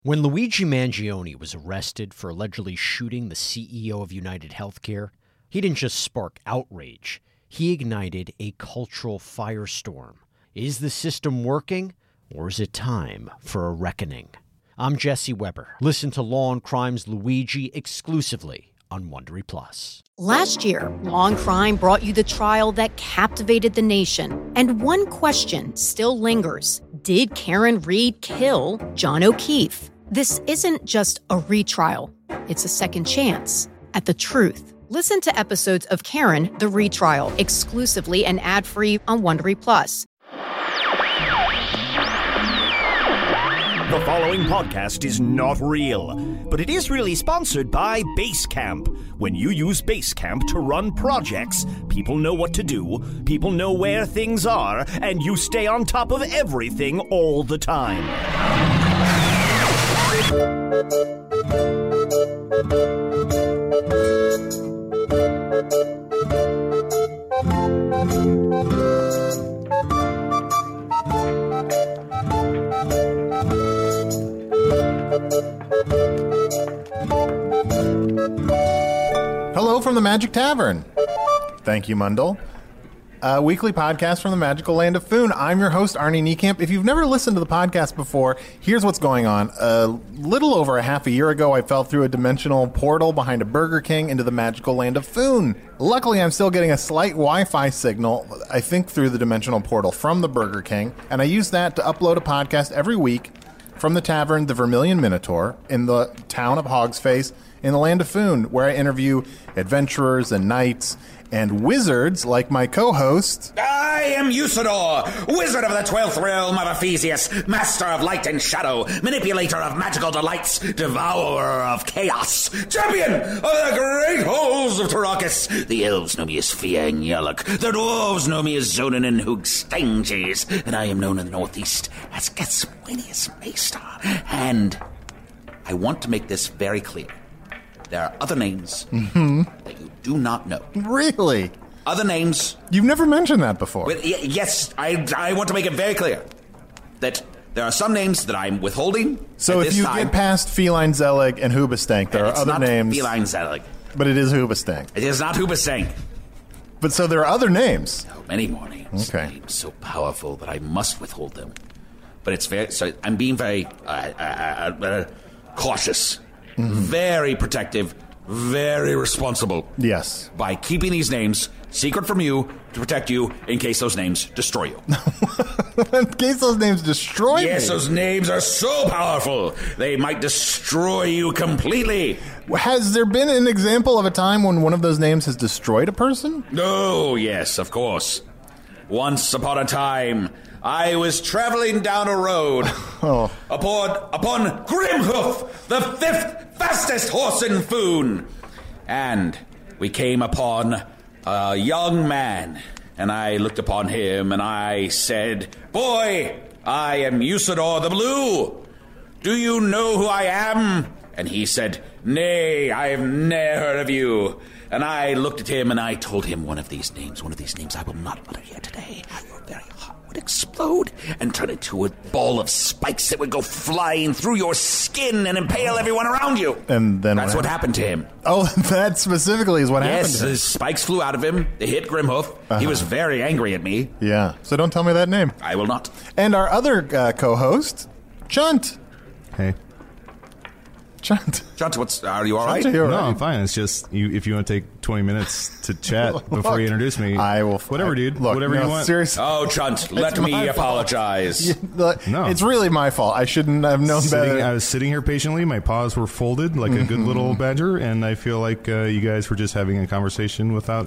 When Luigi Mangione was arrested for allegedly shooting the CEO of United Healthcare, he didn't just spark outrage, he ignited a cultural firestorm. Is the system working, or is it time for a reckoning? I'm Jesse Weber. Listen to Law and Crime's Luigi exclusively on Wondery Plus. Last year, Law and Crime brought you the trial that captivated the nation. And one question still lingers. Did Karen Read kill John O'Keefe? This isn't just a retrial. It's a second chance at the truth. Listen to episodes of Karen, the Retrial, exclusively and ad-free on Wondery Plus. The following podcast is not real, but it is really sponsored by Basecamp. When you use Basecamp to run projects, people know what to do, people know where things are, and you stay on top of everything all the time. Hello from the Magic Tavern. Thank you, Mundell. A weekly podcast from the magical land of Foon. I'm your host, Arnie Niekamp. If you've never listened to the podcast before, here's what's going on. A little over a half a year ago, I fell through a dimensional portal behind a Burger King into the magical land of Foon. Luckily, I'm still getting a slight Wi-Fi signal, I think through the dimensional portal from the Burger King, and I use that to upload a podcast every week from the tavern, the Vermilion Minotaur, in the town of Hogsface, in the land of Foon, where I interview adventurers and knights and wizards like my co-host. I am Usador, wizard of the 12th realm of Ephesius, master of light and shadow, manipulator of magical delights, devourer of chaos, champion of the great halls of Tarakis. The elves know me as Fiang Yalak, the dwarves know me as Zonin and Hoogstanges, and I am known in the northeast as Gatswinius Maestar. And I want to make this very clear. There are other names that you do not know. Really? Other names. You've never mentioned that before. Well, yes, I want to make it very clear that there are some names that I'm withholding. So if you get past Feline Zelig and Hoobastank, there are other names. It's not Feline Zelig. But it is Hoobastank. It is not Hoobastank. But so there are other names. Oh, many more names. Okay. Names so powerful that I must withhold them. But it's very. So I'm being very cautious. Mm-hmm. Very protective, very responsible. Yes. By keeping these names secret from you to protect you in case those names destroy you. In case those names destroy me? Yes, those names are so powerful. They might destroy you completely. Has there been an example of a time when one of those names has destroyed a person? Oh, yes, of course. Once upon a time, I was traveling down a road upon Grimhoof, the 5th fastest horse in Foon. And we came upon a young man, and I looked upon him, and I said, "Boy, I am Usador the Blue. Do you know who I am?" And he said, "Nay, I have ne'er heard of you." And I looked at him, and I told him one of these names I will not utter here today. Your very heart would explode and turn into a ball of spikes that would go flying through your skin and impale everyone around you. And then that's what happened to him. Oh, that specifically is what happened to him. Yes, the spikes flew out of him. They hit Grimhoof. Uh-huh. He was very angry at me. Yeah, so don't tell me that name. I will not. And our other co-host, Chunt. Hey. Chunt, are you all right? No, I'm fine. It's just, if you want to take 20 minutes to chat before you introduce me, I will. Whatever, dude. Whatever you want. Seriously. Oh, Chunt, let me apologize. No. It's really my fault. I shouldn't have known better. I was sitting here patiently. My paws were folded like a good little badger, and I feel like you guys were just having a conversation without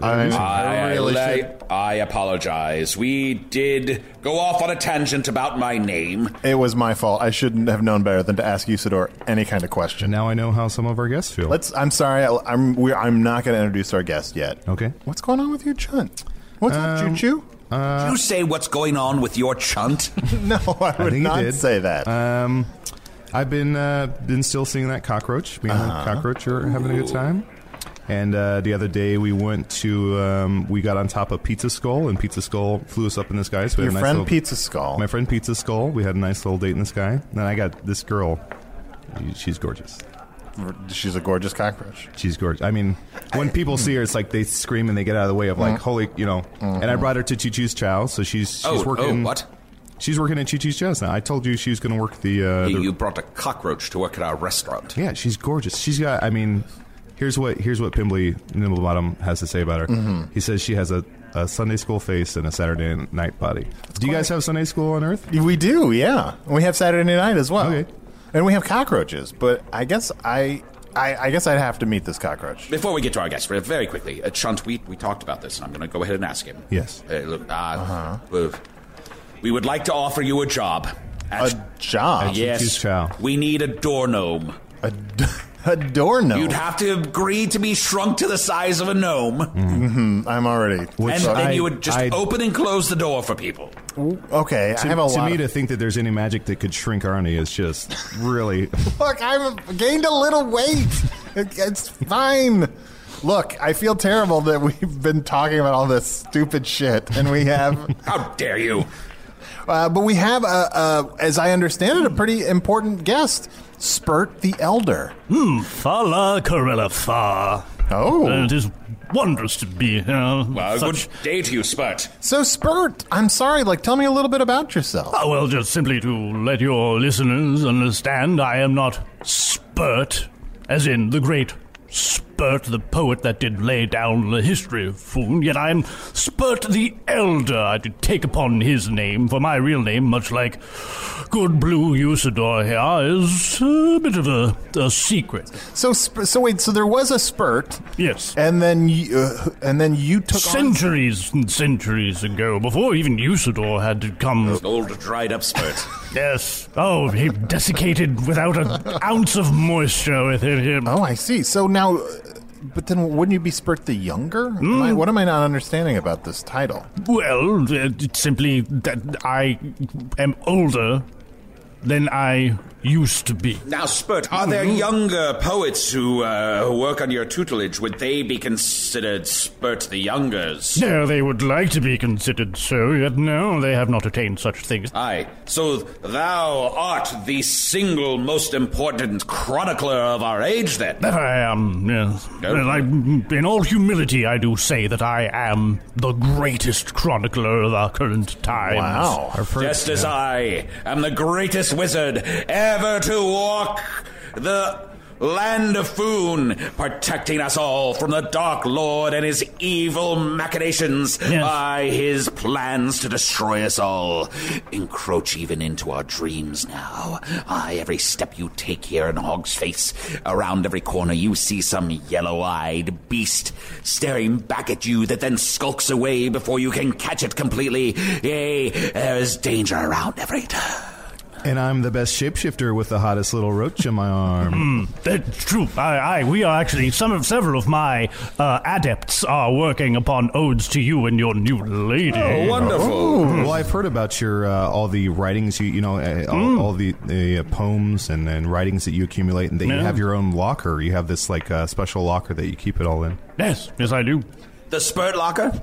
I apologize. We did go off on a tangent about my name. It was my fault. I shouldn't have known better than to ask Usador any kind of question. And now I know how some of our guests feel. I'm sorry. I'm not going to introduce our guest yet. Okay. What's going on with you, Chunt? What's up, Choo-Choo? Did you say what's going on with your Chunt? No, I would not say that. I've been still seeing that cockroach. Me and the cockroach are having a good time. And the other day we went to, we got on top of Pizza Skull, and Pizza Skull flew us up in the sky. So Your friend Pizza Skull. My friend Pizza Skull. We had a nice little date in the sky. And then I got this girl, She's gorgeous. She's a gorgeous cockroach. She's gorgeous. I mean, when people see her, it's like they scream and they get out of the way of like, holy, you know. And I brought her to Choo Choo's Chow, so she's working. Oh, what? She's working at Choo Choo's Chow now. I told you she was going to work the. You brought a cockroach to work at our restaurant. Yeah, she's gorgeous. She's got. I mean, here's what Pimbly Nimblebottom has to say about her. He says she has a Sunday school face and a Saturday night body. Do you guys have Sunday school on Earth? We do, yeah. We have Saturday night as well. Okay. And we have cockroaches, but I guess I guess I'd have to meet this cockroach. Before we get to our guest, very quickly, Chunt, we talked about this, and I'm going to go ahead and ask him. Yes. Look, we would like to offer you a job. A job? Yes. Choo Choo's Chow. We need a door gnome. A door gnome? You'd have to agree to be shrunk to the size of a gnome. I'm already... And then you would just open and close the door for people. Okay, I have a lot. To me, to think that there's any magic that could shrink Arnie is just really... Look, I've gained a little weight. It's fine. Look, I feel terrible that we've been talking about all this stupid shit, and we have... How dare you? But we have, as I understand it, a pretty important guest, Spurt the Elder. Fala Corella Fa. Oh. It is wondrous to be here. Well, good day to you, Spurt. So, Spurt, I'm sorry, tell me a little bit about yourself. Oh, well, just simply to let your listeners understand, I am not Spurt, as in the great Spurt, the poet that did lay down the history of Foon, yet I am Spurt the Elder. I did take upon his name, for my real name, much like good Blue Usador here, is a bit of a secret. So wait, so there was a Spurt. Yes. And then you took centuries and centuries ago, before even Usador had to come. Old dried up Spurt. Yes. Oh, he desiccated without an ounce of moisture within him. Oh, I see. So now, but then wouldn't you be Spurt the Younger? What am I not understanding about this title? Well, it's simply that I am older than I used to be. Now, Spurt, are there younger poets who work under your tutelage? Would they be considered Spurt the Youngers? No, they would like to be considered so, yet no, they have not attained such things. Aye, so thou art the single most important chronicler of our age, then? That I am, yes. Well, in all humility, I do say that I am the greatest chronicler of our current times. Wow. Just as I am the greatest wizard ever to walk the land of Foon, protecting us all from the Dark Lord and his evil machinations by his plans to destroy us all. Encroach even into our dreams now. Aye, every step you take here in Hog's Face, around every corner you see some yellow-eyed beast staring back at you that then skulks away before you can catch it completely. Yea, there's danger around every turn. And I'm the best shapeshifter with the hottest little roach in my arm. That's true. We are actually, several of my adepts are working upon odes to you and your new lady. Oh, wonderful. Well, I've heard about your all the writings, all the poems and writings that you accumulate, and that you have your own locker. You have this special locker that you keep it all in. Yes, I do. The Spurt locker?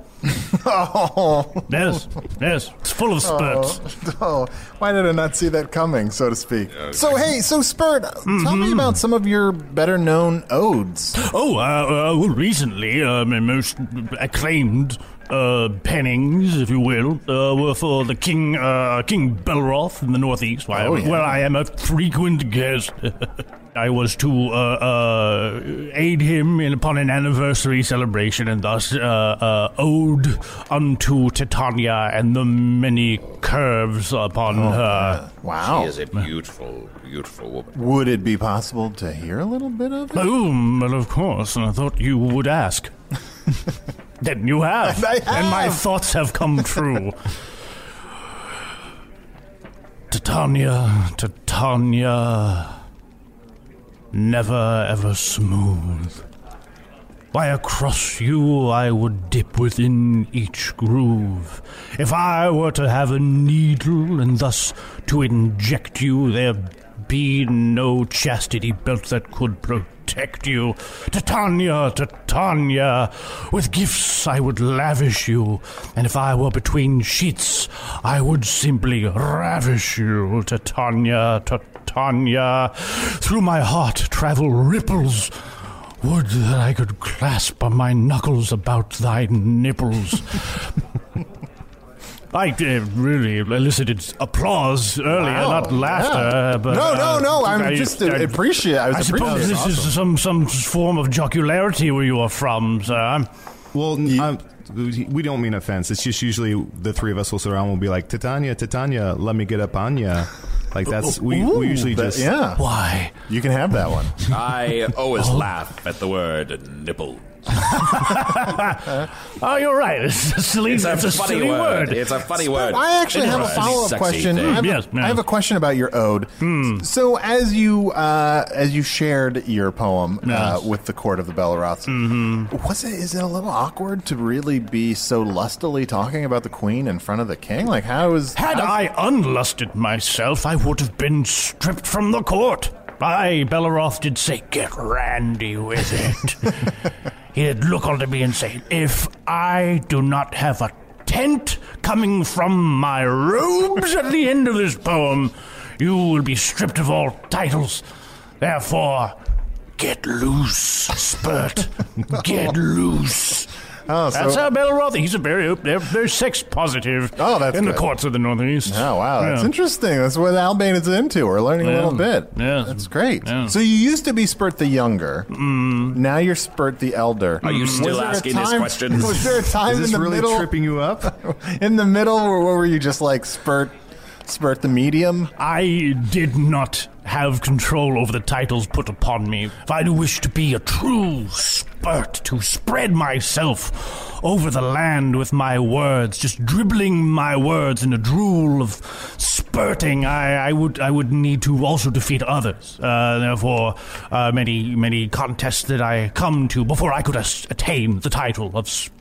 Yes, it's full of spurts. Oh, why did I not see that coming, so to speak? Okay. So Spurt, tell me about some of your better-known odes. Well, recently, my most acclaimed pennings, if you will, were for the King Belroth in the Northeast, where I am a frequent guest. I was to aid him upon an anniversary celebration, and thus ode unto Titania and the many curves upon her. Wow. She is a beautiful, beautiful woman. Would it be possible to hear a little bit of it? Well, of course, and I thought you would ask. Then you have. I have. And my thoughts have come true. Titania, never ever smooth. Why, across you I would dip within each groove. If I were to have a needle and thus to inject you, there'd be no chastity belt that could protect you. Titania, with gifts I would lavish you, and if I were between sheets, I would simply ravish you. Titania, Titania. Through my heart travel ripples. Would that I could clasp my knuckles about thy nipples. I really elicited applause earlier, not laughter. But, no. I suppose this is some form of jocularity where you are from, sir. Well, we don't mean offense. It's just usually the three of us will sit around and we'll be like, Titania, let me get up on ya. Like that's we usually just Why? You can have that one. I always laugh at the word nipple. Oh, you're right. It's a silly word. It's a funny word. I actually have a follow-up question. I have a question about your ode. So as you shared your poem with the court of the Belleroths, is it a little awkward to really be so lustily talking about the queen in front of the king? Like, Had I unlusted myself, I would have been stripped from the court. Belleroth did say, "Get randy with it." He'd look onto me and say, "If I do not have a tent coming from my robes at the end of this poem, you will be stripped of all titles. Therefore, get loose, Spurt. Get loose." That's how Belleroth. He's they're sex positive. In the courts of the Northeast. Oh wow, that's interesting. That's what Albane is into. We're learning a little bit. Yeah, that's great. Yeah. So you used to be Spurt the Younger. Now you're Spurt the Elder. Are you still asking this question? Was there a time is this in the really middle, tripping you up? In the middle, or were you just like Spurt the Medium? I did not have control over the titles put upon me. If I do wish to be a true Spurt, to spread myself over the land with my words, just dribbling my words in a drool of spurting, I would need to also defeat others. Therefore, many contests that I come to before I could attain the title of Spurt.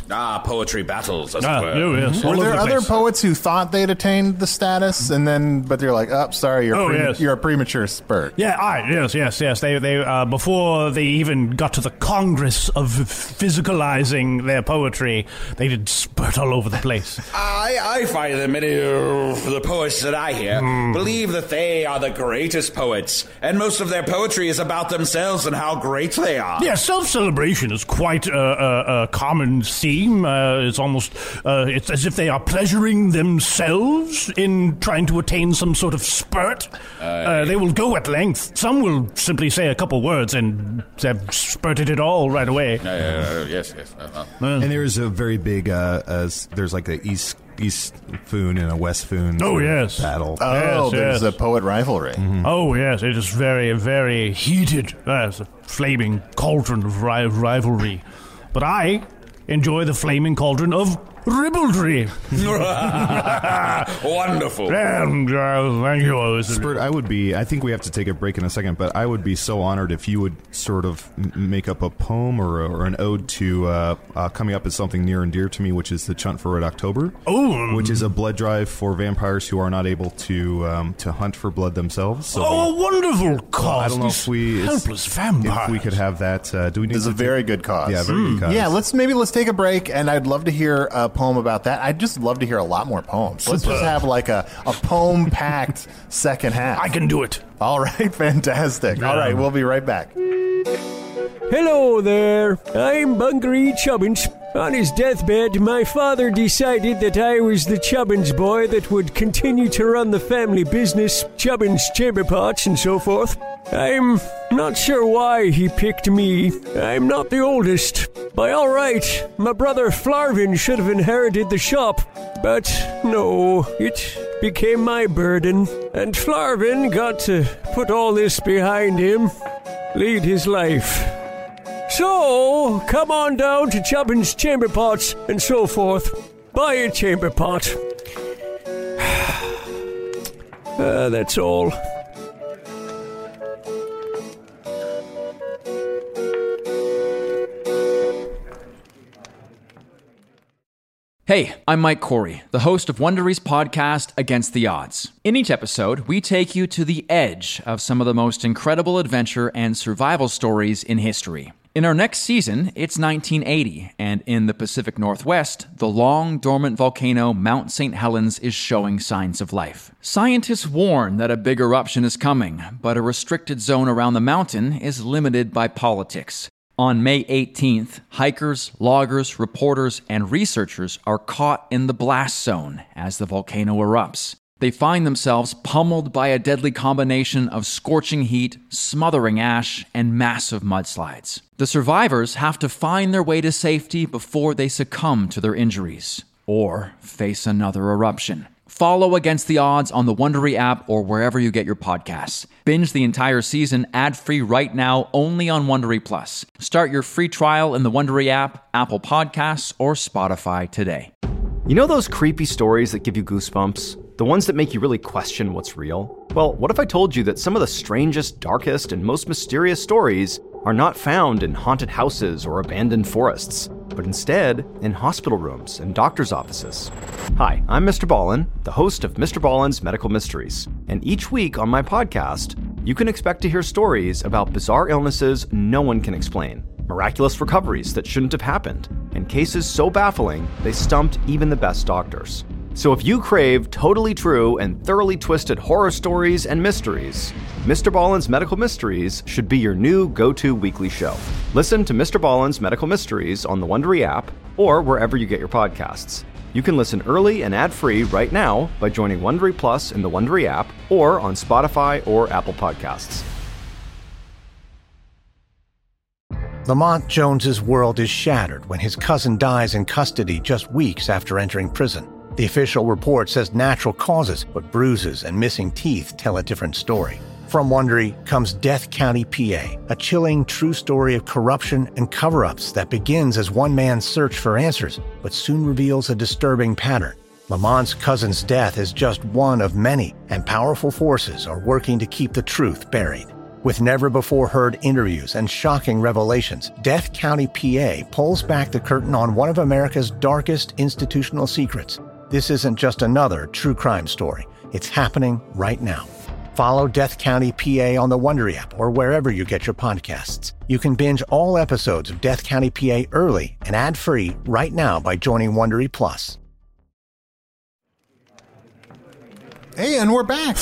Poetry battles, as it were. Yes, were there other poets who thought they'd attained the status, but they're like, "Oh, sorry, you're a premature Spurt." Yes. They before they even got to the Congress of physicalizing their poetry, they did spurt all over the place. I find that many of the poets that I hear believe that they are the greatest poets, and most of their poetry is about themselves and how great they are. Yeah, self-celebration is quite a common theme. It's almost it's as if they are pleasuring themselves in trying to attain some sort of spurt. They will go at length. Some will simply say a couple words and have spurted it all right away. Yes. And there's a very big, there's like a East Foon and a West Foon battle. There's a poet rivalry. Oh, yes, it is very, very heated. It's a flaming cauldron of rivalry. But I enjoy the flaming cauldron of ribaldry. Wonderful. Thank you. Spurt, I think we have to take a break in a second, but I would be so honored if you would sort of make up a poem or an ode to coming up as something near and dear to me, which is the Chunt for Red October, which is a blood drive for vampires who are not able to hunt for blood themselves. So a wonderful cause. I don't know if helpless vampires. If we could have that. Do we need? It's a very good cause. Yeah, very good cause. Yeah, let's take a break, and I'd love to hear a poem about that. I'd just love to hear a lot more poems. Let's just have like a poem-packed second half. I can do it. All right, fantastic. All right, we'll be right back. Hello there. I'm Bungaree Chubbins. On his deathbed, my father decided that I was the Chubbins boy that would continue to run the family business, Chubbins Chamber Pots and so forth. I'm not sure why he picked me. I'm not the oldest. By all right, my brother Flarvin should have inherited the shop. But no, it became my burden. And Flarvin got to put all this behind him, lead his life. So, come on down to Chubbins Chamber Pots and so forth. Buy a chamber pot. That's all. Hey, I'm Mike Corey, the host of Wondery's podcast, Against the Odds. In each episode, we take you to the edge of some of the most incredible adventure and survival stories in history. In our next season, it's 1980, and in the Pacific Northwest, the long-dormant volcano Mount St. Helens is showing signs of life. Scientists warn that a big eruption is coming, but a restricted zone around the mountain is limited by politics. On May 18th, hikers, loggers, reporters, and researchers are caught in the blast zone as the volcano erupts. They find themselves pummeled by a deadly combination of scorching heat, smothering ash, and massive mudslides. The survivors have to find their way to safety before they succumb to their injuries, or face another eruption. Follow Against the Odds on the Wondery app or wherever you get your podcasts. Binge the entire season ad-free right now only on Wondery Plus. Start your free trial in the Wondery app, Apple Podcasts, or Spotify today. You know those creepy stories that give you goosebumps? The ones that make you really question what's real? Well, what if I told you that some of the strangest, darkest, and most mysterious stories are not found in haunted houses or abandoned forests, but instead in hospital rooms and doctors' offices? Hi, I'm Mr. Ballin, the host of Mr. Ballin's Medical Mysteries, and each week on my podcast, you can expect to hear stories about bizarre illnesses no one can explain, miraculous recoveries that shouldn't have happened, and cases so baffling they stumped even the best doctors. So if you crave totally true and thoroughly twisted horror stories and mysteries, Mr. Ballin's Medical Mysteries should be your new go-to weekly show. Listen to Mr. Ballin's Medical Mysteries on the Wondery app or wherever you get your podcasts. You can listen early and ad-free right now by joining Wondery Plus in the Wondery app or on Spotify or Apple Podcasts. Lamont Jones's world is shattered when his cousin dies in custody just weeks after entering prison. The official report says natural causes, but bruises and missing teeth tell a different story. From Wondery comes Death County, PA, a chilling true story of corruption and cover-ups that begins as one man's search for answers, but soon reveals a disturbing pattern. Lamont's cousin's death is just one of many, and powerful forces are working to keep the truth buried. With never-before-heard interviews and shocking revelations, Death County, PA pulls back the curtain on one of America's darkest institutional secrets. This isn't just another true crime story. It's happening right now. Follow Death County, PA on the Wondery app or wherever you get your podcasts. You can binge all episodes of Death County, PA early and ad-free right now by joining Wondery Plus. Hey, and we're back.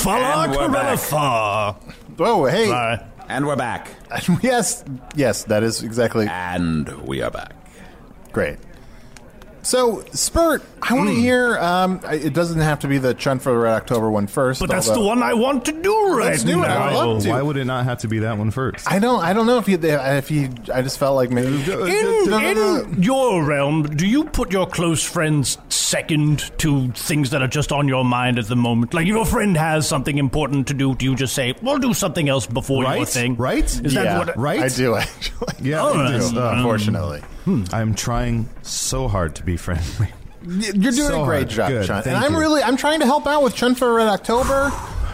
Oh, hey. And we're back. Yes, that is exactly. And we are back. Great. So, Spurt, I want to hear, it doesn't have to be the Chunt for Red October one first. But that's the one I want to do Let's do it. I would love to. Why would it not have to be that one first? I don't know if you, I just felt like maybe. In your realm, do you put your close friends second to things that are just on your mind at the moment? Like, if your friend has something important to do you just say, we'll do something else before your thing? Right? Is that what? Right? I do, actually. Yeah, I do, unfortunately. I'm trying so hard to be friendly. You're doing a great job, Chunt. And I'm trying to help out with Chunt for Red October.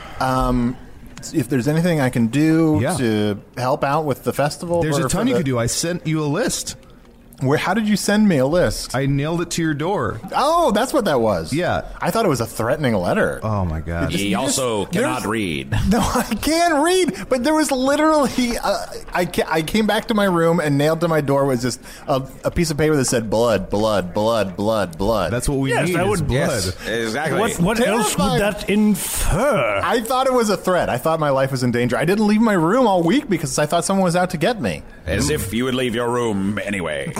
If there's anything I can do to help out with the festival. There's a ton you could do. I sent you a list. How did you send me a list? I nailed it to your door. Oh, that's what that was. Yeah. I thought it was a threatening letter. Oh, my God. He also cannot read. No, I can read. But there was literally, I came back to my room and nailed to my door was just a piece of paper that said blood, blood, blood, blood, blood. That's what we need is blood. Yes, exactly. What else would that infer? I thought it was a threat. I thought my life was in danger. I didn't leave my room all week because I thought someone was out to get me. As if you would leave your room anyway.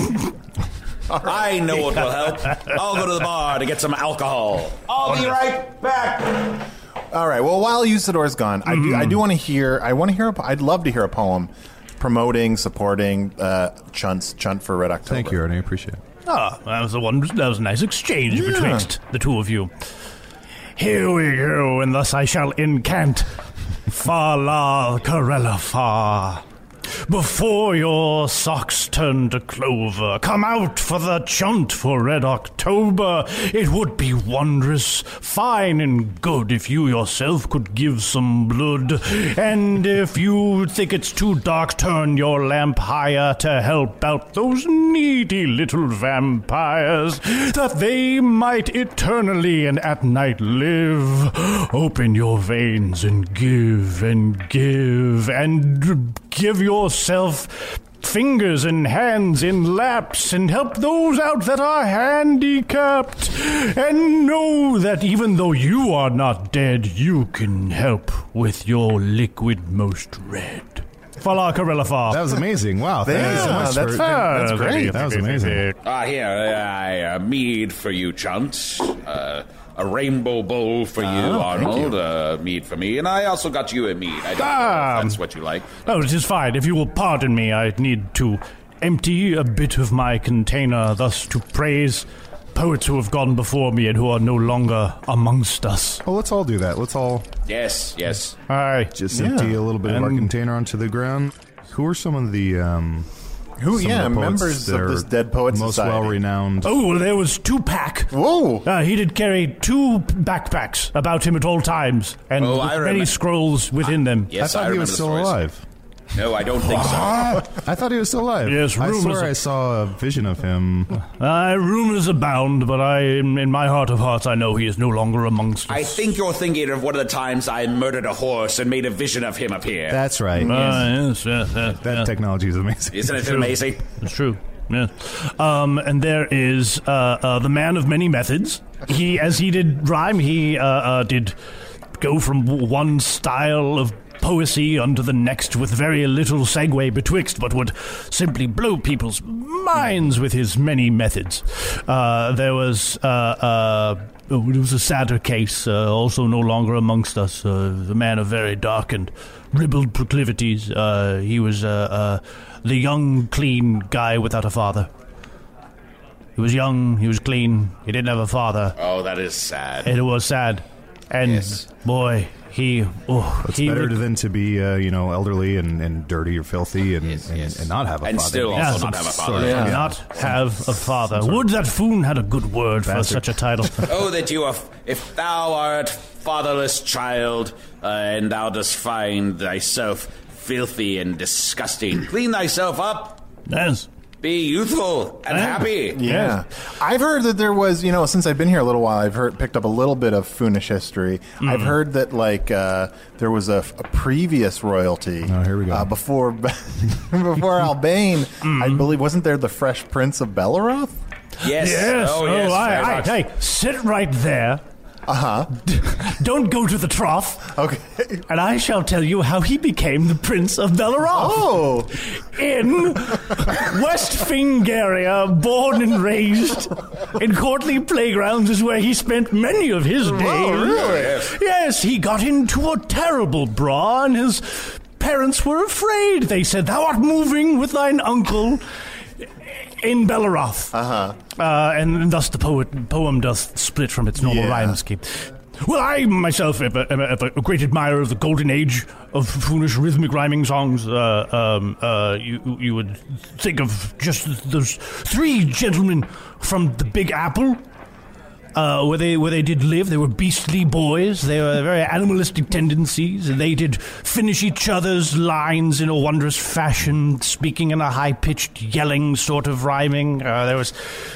I know what will help. I'll go to the bar to get some alcohol. I'll be right back. All right. Well, while Usador's gone, I do want to hear. I'd love to hear a poem promoting, supporting Chunt for Red October. Thank you, Ernie. I appreciate it. That was a nice exchange betwixt the two of you. Here we go, and thus I shall incant. Fa la Corella fa. Before your socks turn to clover, come out for the Chunt for Red October. It would be wondrous, fine and good if you yourself could give some blood. And if you think it's too dark, turn your lamp higher to help out those needy little vampires, that they might eternally and at night live. Open your veins and give and give and give yourself fingers and hands in laps and help those out that are handicapped. And know that even though you are not dead, you can help with your liquid most red. Falar Karelafar. That was amazing. Wow. Thank you so much. That's great. That was amazing. Here, mead for you, Chunt. A rainbow bowl for you, Arnold. Mead for me. And I also got you a mead. I don't know if that's what you like. No, it is fine. If you will pardon me, I need to empty a bit of my container, thus to praise poets who have gone before me and who are no longer amongst us. Well, let's all do that. Let's all... Yes. All right. Just empty a little bit of our container onto the ground. Who are some of the... members of this Dead Poets most Society. well-renowned. Oh, well, there was Tupac. Whoa! He did carry 2 backpacks about him at all times, and many scrolls within them. Yes, I thought he was still alive. No, I don't think so. I thought he was still alive. Yes, I rumors. swear I saw a vision of him. Rumors abound, but in my heart of hearts, I know he is no longer amongst us. I think you're thinking of one of the times I murdered a horse and made a vision of him appear. That's right. Yes. That technology is amazing. Isn't it amazing? It's true. Yeah. And there is the man of many methods. As he did rhyme, he did go from one style of poesy unto the next with very little segue betwixt, but would simply blow people's minds with his many methods. There was it was a sadder case, also no longer amongst us, a man of very dark and ribald proclivities. He was the young, clean guy without a father. He was young, he was clean, he didn't have a father. Oh, that is sad. It was sad. And, boy... It's better than to be, elderly and dirty or filthy and not have a father. And still also not have a father. Not have a father. Would that Foon had a good word for such a title. Oh, that you are, if thou art fatherless child, and thou dost find thyself filthy and disgusting, clean thyself up. Yes. Be youthful and happy. Yeah. I've heard that there was, since I've been here a little while, I've picked up a little bit of Foonish history. I've heard that, there was a previous royalty. Oh, here we go. Before Albane, I believe, wasn't there the Fresh Prince of Belleroth? Yes. Oh, yes. Hey, sit right there. Don't go to the trough. Okay. And I shall tell you how he became the Prince of Belleroth. Oh. In West Fingaria, born and raised in courtly playgrounds is where he spent many of his days. Oh, really? Yes, he got into a terrible brawl, and his parents were afraid. They said, "Thou art moving with thine uncle in Belleroth." And thus the poem doth split from its normal rhyme scheme. Well, I myself am a great admirer of the golden age of Foonish rhythmic rhyming songs. You would think of just those 3 gentlemen from the Big Apple, where they did live. They were beastly boys. They were very animalistic tendencies, and they did finish each other's lines in a wondrous fashion, speaking in a high-pitched, yelling sort of rhyming. There was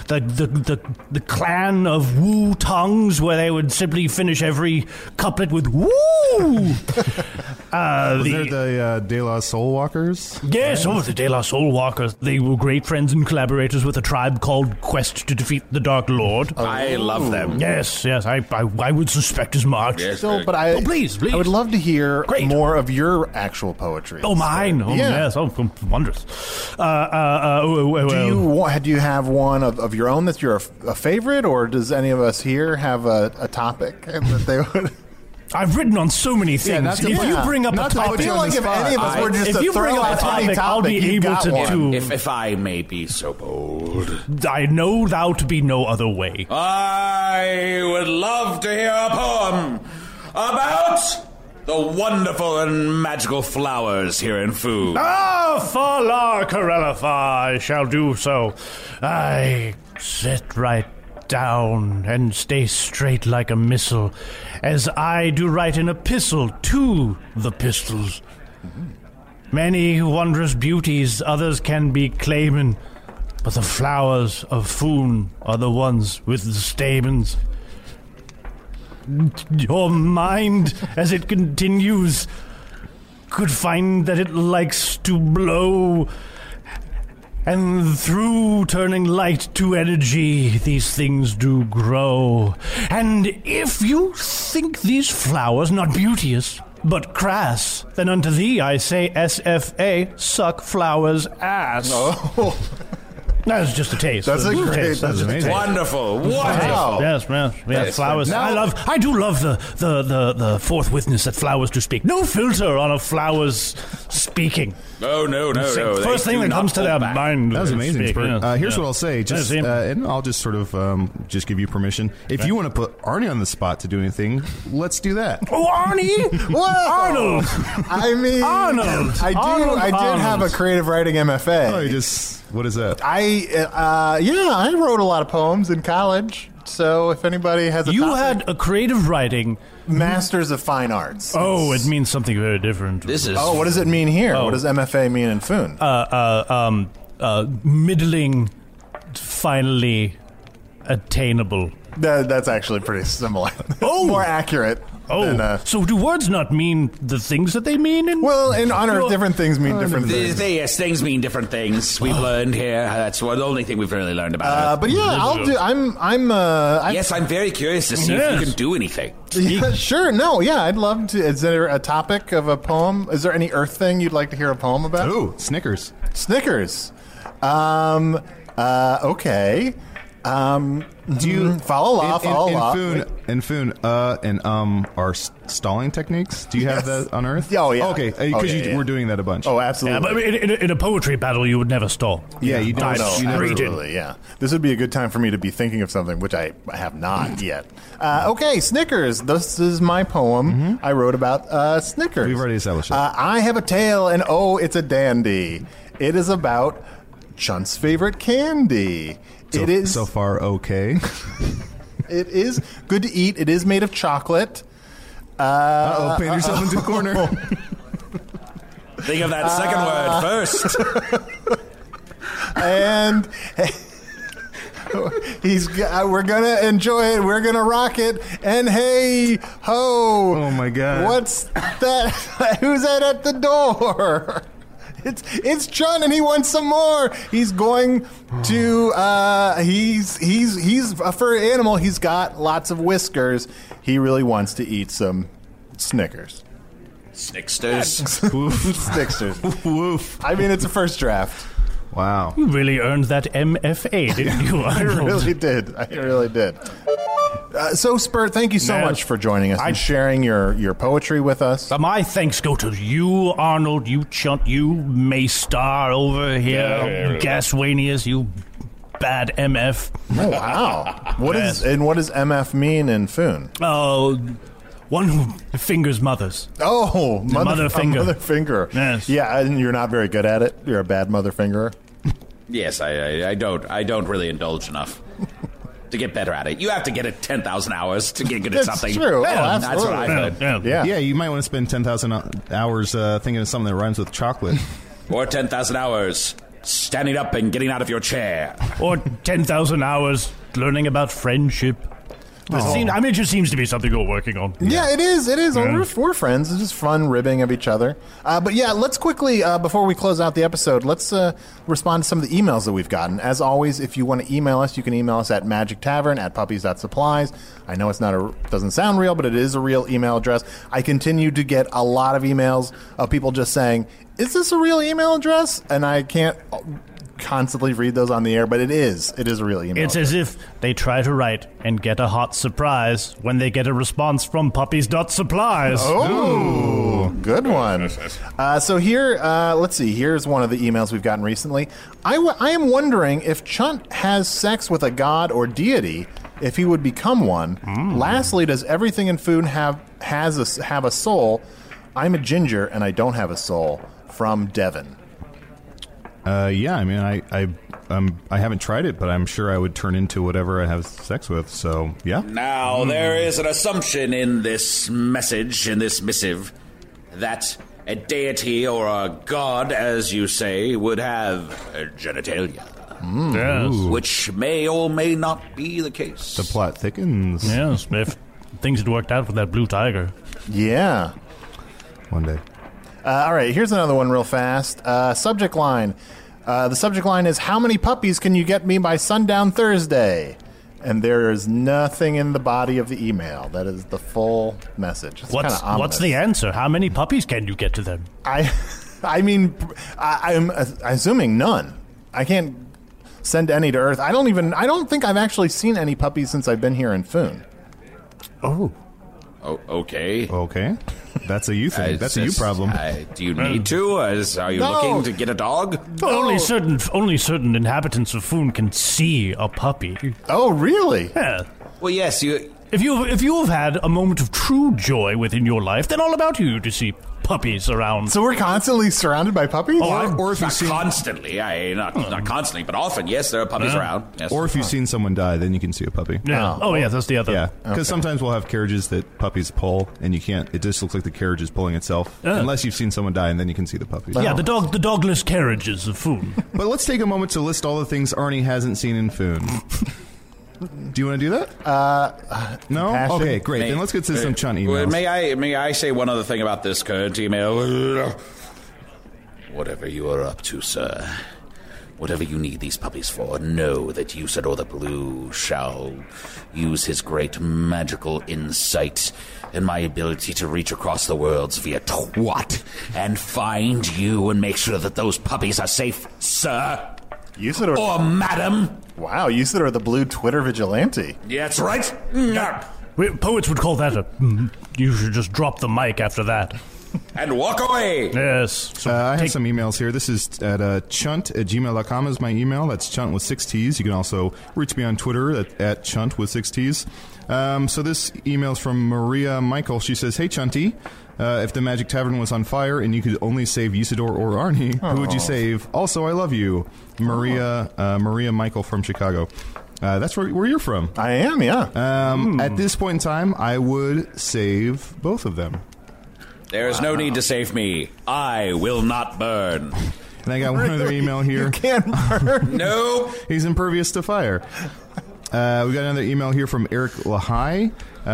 the clan of Woo Tongues, where they would simply finish every couplet with woo. Was there the De La Soul Walkers? Yes, the De La Soul Walkers. They were great friends and collaborators with a tribe called Quest to Defeat the Dark Lord. I love them. Yes, I would suspect as much. Yes, please. I would love to hear more of your actual poetry. Oh, mine? Oh, yes. Oh, wondrous. Do you have one of your own that's your a favorite, or does any of us here have a topic that they would... I've written on so many things. If you bring up a topic, I feel like if any of us were just if you bring up a topic, I'll be able to do. If I may be so bold, I know thou to be no other way. I would love to hear a poem about the wonderful and magical flowers here in Food. Falar Karelafar, I shall do so. I sit right down and stay straight like a missile, as I do write an epistle to the pistols. Many wondrous beauties others can be claiming, but the flowers of Foon are the ones with the stamens. Your mind, as it continues, could find that it likes to blow And through turning light to energy, these things do grow. And if you think these flowers not beauteous, but crass, then unto thee I say SFA, suck flowers ass. Oh. That's just a taste. That's a great taste. That's amazing. Wonderful. Wow. Yes, flowers. I do love the fourth witness that flowers do speak. No filter on a flowers speaking. Oh, no. First thing that comes to their mind. That was amazing, Spurt. Here's what I'll say. And I'll just sort of just give you permission. If you want to put Arnie on the spot to do anything, let's do that. Oh, Arnie! Arnold! I mean, Arnold! I did have a creative writing MFA. Oh, what is that? I wrote a lot of poems in college. So if anybody has You had a creative writing... Masters of Fine Arts. Oh, it means something very different. What does it mean here? What does MFA mean in Foon? Middling, finally attainable. That's actually pretty similar. More accurate. So do words not mean the things that they mean? Well, in honor, different things mean different things. Yes, things mean different things. We've learned here. That's the only thing we've really learned about it. But yeah, I'll do. Yes, I'm very curious to see if you can do anything. Yeah, sure. No. Yeah, I'd love to. Is there a topic of a poem? Is there any Earth thing you'd like to hear a poem about? Ooh, Snickers. Snickers. Okay. Do you follow law? In Foon, are stalling techniques? Do you have that on Earth? Oh, yeah. Okay, because we're doing that a bunch. Oh, absolutely. Yeah, but in a poetry battle, you would never stall. Yeah, you don't. Absolutely, yeah. This would be a good time for me to be thinking of something, which I have not yet. Okay, Snickers. This is my poem I wrote about Snickers. We've already established it. I have a tale, and oh, it's a dandy. It is about Chunt's favorite candy. It is so far okay. It is good to eat. It is made of chocolate. Paint yourself into a corner. Think of that second word first. And we're gonna enjoy it. We're gonna rock it. And hey ho! Oh my God! What's that? Who's that at the door? It's Chun, and he wants some more. He's going to. He's a furry animal. He's got lots of whiskers. He really wants to eat some Snickers. Snicksters. Snicksters. Woof. I mean, it's a first draft. Wow. You really earned that MFA, didn't you? I really did. So, Spurt, thank you so much for joining us and sharing your poetry with us. My thanks go to you, Arnold, you Chunt, you Maystar over here, Gaswanius, you bad MF. Oh, wow. What does MF mean in Foon? One who fingers mothers. Oh, mother finger. Mother finger. Yes. Yeah, and you're not very good at it. You're a bad mother fingerer. Yes, I don't really indulge enough to get better at it. You have to get it 10,000 hours to get good at something. That's true. Yeah, that's what I've heard. Yeah, you might want to spend 10,000 hours thinking of something that rhymes with chocolate. Or 10,000 hours standing up and getting out of your chair. Or 10,000 hours learning about friendship. It just seems to be something you're working on. Yeah, it is. Yeah. We're friends. It's just fun ribbing of each other. But yeah, let's quickly, before we close out the episode, let's respond to some of the emails that we've gotten. As always, if you want to email us, you can email us at magictavern@puppies.supplies. I know it's doesn't sound real, but it is a real email address. I continue to get a lot of emails of people just saying, is this a real email address? And I can't constantly read those on the air, but it is a real email. It's as if they try to write and get a hot surprise when they get a response from puppies.supplies. Oh, good one. So here, let's see. Here's one of the emails we've gotten recently. I am wondering if Chunt has sex with a god or deity, if he would become one. Lastly, does everything in food have a soul? I'm a ginger and I don't have a soul. From Devin. Yeah, I mean, I haven't tried it, but I'm sure I would turn into whatever I have sex with, so, yeah. Now, there is an assumption in this message, in this missive, that a deity or a god, as you say, would have genitalia. Yes. Which may or may not be the case. The plot thickens. Yes, if things had worked out with that blue tiger. Yeah. One day. All right, here's another one real fast. Subject line. The subject line is, how many puppies can you get me by sundown Thursday? And there is nothing in the body of the email. That is the full message. It's what's the answer? How many puppies can you get to them? I'm assuming none. I can't send any to Earth. I don't think I've actually seen any puppies since I've been here in Foon. Oh, okay. Okay. That's a you thing. That's a you problem. Do you need to? Are you looking to get a dog? Well, only certain inhabitants of Foon can see a puppy. Oh, really? Yeah. Well, yes. If you have had a moment of true joy within your life, then all about you to see puppies around. So we're constantly surrounded by puppies? Or if you've constantly. Not constantly, but often, yes, there are puppies around. Yes. Or if you've seen someone die, then you can see a puppy. Yeah. Yeah, that's the other. Yeah, because sometimes we'll have carriages that puppies pull, and you can't. It just looks like the carriage is pulling itself, unless you've seen someone die, and then you can see the puppy. Yeah, the dogless carriages of Foon. But let's take a moment to list all the things Arnie hasn't seen in Foon. Do you want to do that? No? Passion? Okay, great. Then let's get to some Chunt emails. May I say one other thing about this current email? Whatever you are up to, sir, whatever you need these puppies for, know that Usador the Blue shall use his great magical insight and my ability to reach across the worlds via twat and find you and make sure that those puppies are safe, sir. Usador. Or madam. Wow, Usador the Blue Twitter vigilante. Yeah, that's right. Poets would call that you should just drop the mic after that. And walk away. Yes. So I have some emails here. This is at chunt@gmail.com is my email. That's chunt with 6 T's. You can also reach me on Twitter at chunt with 6 T's. So this email's from Maria Michael. She says, hey, Chunty. If the Magic Tavern was on fire and you could only save Usador or Arnie, who would you save? Also, I love you. Maria Michael from Chicago. That's where you're from. I am, yeah. At this point in time, I would save both of them. There is no need to save me. I will not burn. And I got one other email here. You can't burn. Nope. He's impervious to fire. We got another email here from Eric Lahai.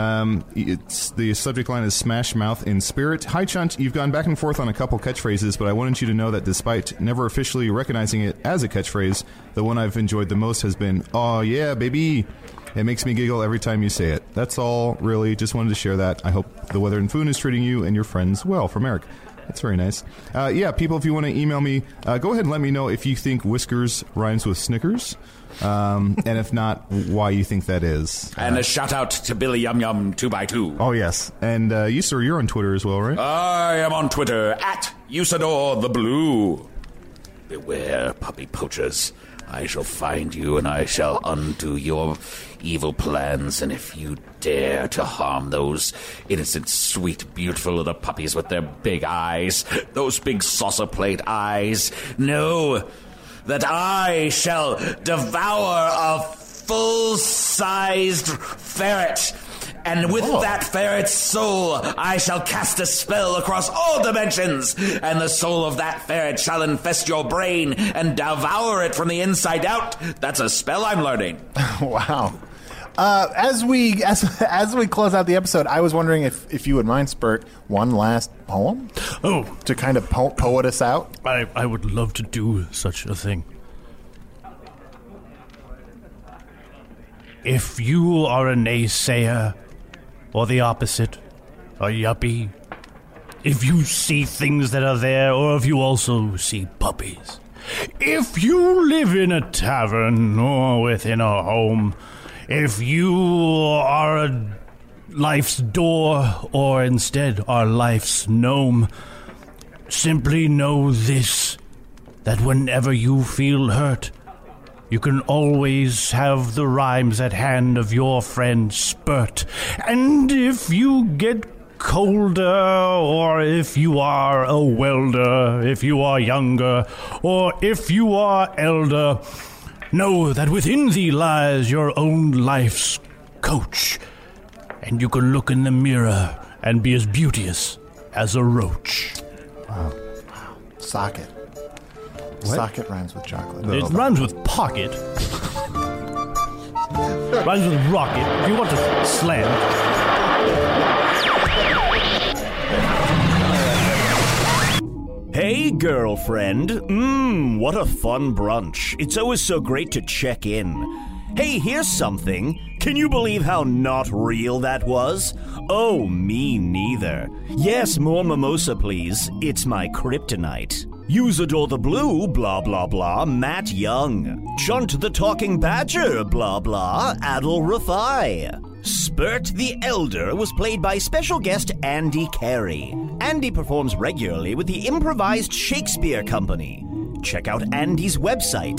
The subject line is Smash Mouth in Spirit. Hi, Chunt. You've gone back and forth on a couple catchphrases, but I wanted you to know that despite never officially recognizing it as a catchphrase, the one I've enjoyed the most has been, "Oh yeah, baby." It makes me giggle every time you say it. That's all, really. Just wanted to share that. I hope the weather in Foon is treating you and your friends well. From Eric. That's very nice. People, if you want to email me, go ahead and let me know if you think whiskers rhymes with Snickers. And if not, why you think that is. And a shout out to Billy Yum Yum 2x2. Oh, yes. And you, sir, you're on Twitter as well, right? I am on Twitter at Usador the Blue. Beware, puppy poachers. I shall find you and I shall undo your evil plans. And if you dare to harm those innocent, sweet, beautiful little puppies with their big eyes, those big saucer plate eyes, know that I shall devour a full-sized ferret. And with that ferret's soul, I shall cast a spell across all dimensions, and the soul of that ferret shall infest your brain and devour it from the inside out. That's a spell I'm learning. Wow. As we close out the episode, I was wondering if you would mind, Spurt, one last poem? Oh. To kind of poet us out? I would love to do such a thing. If you are a naysayer, or the opposite, a yuppie, if you see things that are there, or if you also see puppies, if you live in a tavern or within a home, if you are a life's door or instead are life's gnome, simply know this, that whenever you feel hurt, you can always have the rhymes at hand of your friend Spurt. And if you get colder, or if you are a welder, if you are younger, or if you are elder, know that within thee lies your own life's coach. And you can look in the mirror and be as beauteous as a roach. Wow. Socket. What? Socket rhymes with chocolate. It rhymes with pocket. Rhymes with rocket. If you want to slam. Hey, girlfriend. What a fun brunch. It's always so great to check in. Hey, here's something. Can you believe how not real that was? Oh, me neither. Yes, more mimosa, please. It's my kryptonite. Usador the Blue, blah blah blah, Matt Young. Chunt the Talking Badger, blah blah, Adol Rafai. Spurt the Elder was played by special guest Andy Carey. Andy performs regularly with the Improvised Shakespeare Company. Check out Andy's website,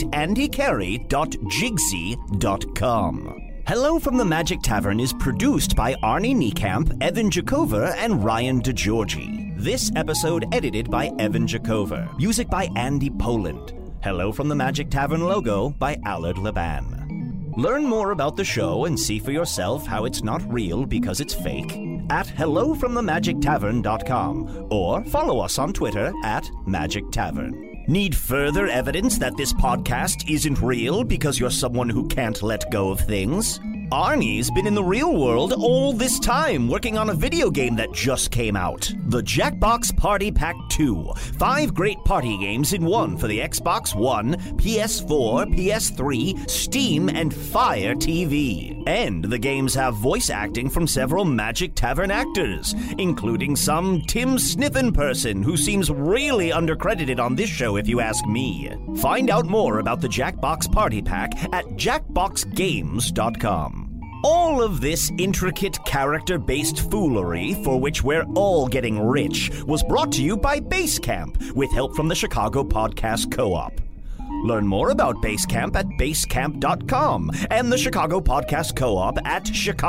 andycarey.jigsy.com. Hello from the Magic Tavern is produced by Arnie Niekamp, Evan Jacover, and Ryan DeGiorgi. This episode edited by Evan Jacover. Music by Andy Poland. Hello from the Magic Tavern logo by Allard Laban. Learn more about the show and see for yourself how it's not real because it's fake at hellofromthemagictavern.com or follow us on Twitter at Magic Tavern. Need further evidence that this podcast isn't real because you're someone who can't let go of things? Arnie's been in the real world all this time working on a video game that just came out. The Jackbox Party Pack 2. 5 great party games in one for the Xbox One, PS4, PS3, Steam, and Fire TV. And the games have voice acting from several Magic Tavern actors, including some Tim Sniffen person who seems really undercredited on this show if you ask me. Find out more about the Jackbox Party Pack at jackboxgames.com. All of this intricate character-based foolery, for which we're all getting rich, was brought to you by Basecamp, with help from the Chicago Podcast Co-op. Learn more about Basecamp at basecamp.com and the Chicago Podcast Co-op at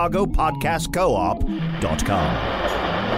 chicagopodcastcoop.com.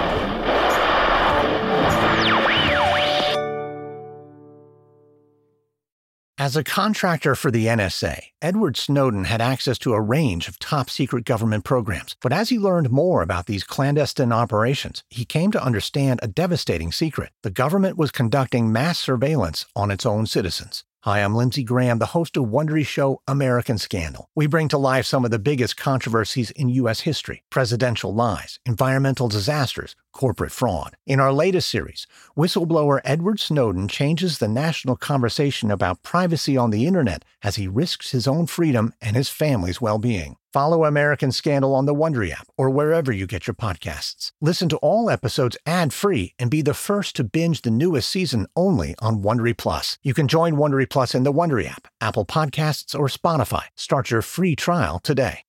As a contractor for the NSA, Edward Snowden had access to a range of top-secret government programs. But as he learned more about these clandestine operations, he came to understand a devastating secret. The government was conducting mass surveillance on its own citizens. Hi, I'm Lindsey Graham, the host of Wondery show American Scandal. We bring to life some of the biggest controversies in U.S. history: presidential lies, environmental disasters, corporate fraud. In our latest series, whistleblower Edward Snowden changes the national conversation about privacy on the internet as he risks his own freedom and his family's well-being. Follow American Scandal on the Wondery app or wherever you get your podcasts. Listen to all episodes ad-free and be the first to binge the newest season only on Wondery Plus. You can join Wondery Plus in the Wondery app, Apple Podcasts, or Spotify. Start your free trial today.